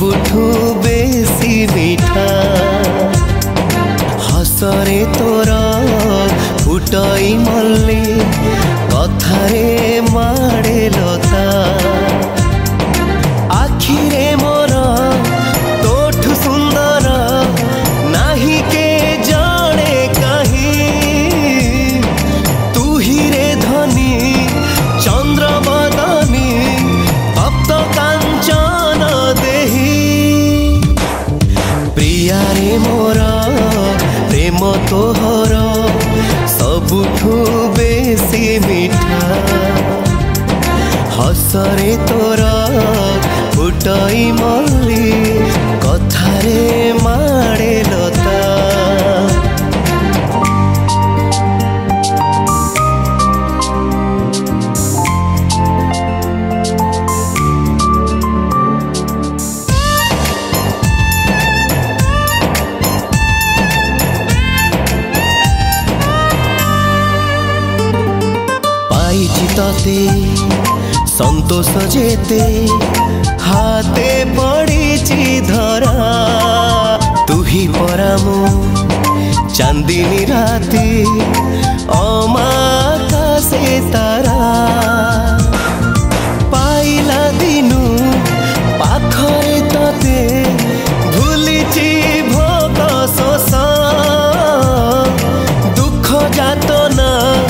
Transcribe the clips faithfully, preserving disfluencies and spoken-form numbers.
सबुठू बेसी मिठा हसरे तोर फुटई मल्ली कथारे माड़े लता आखिरे मोर तोठू सुंदर नाही के जाने कहीं तू ही रे धनी चंद्र बदनी तप्त कांचन देही प्रिया रे मोर प्रेम तोहर सबुठू बेसी मिठा हसरे तोर फुटई मल्ली कथारे माड़े लता तते संतोष जेते हाथे पड़ी धरा तू ही परामो चांदनी राती अमाका से तारा पाइला दिनु पाखरे तते भूलिची भोग शोष दुख जातना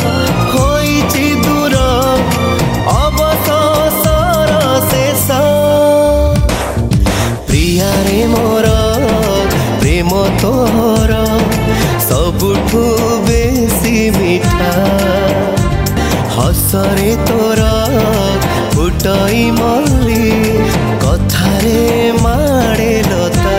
मोर प्रेम तोहर सबुठू बेसी मिठा हसरे तोर फुटई मल्ली कथारे माड़े लता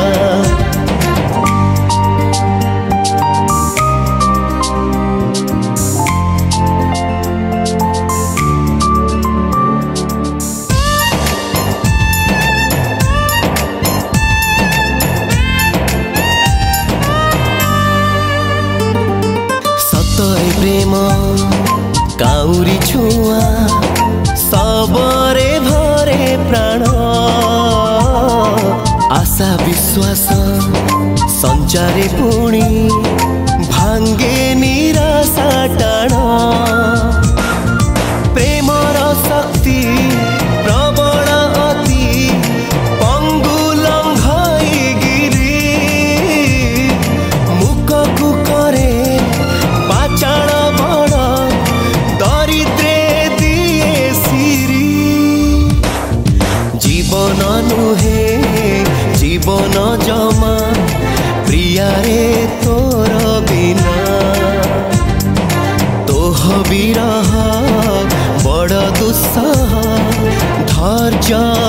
प्रेम काउरी छुआ सबरे भरे प्राण आशा विश्वास संचारे पुणी भांगे निराशा टाण प्रेमर शक्ति प्रबल अति पंगु लंघई गिरी मुख कुकरे पाचाण बड़ दरिद्रे दिए सिरी जीवन नुहे जीवन जमा प्रिया रे तोर बिना तोह विरह बड़ दुस्सह धैर्य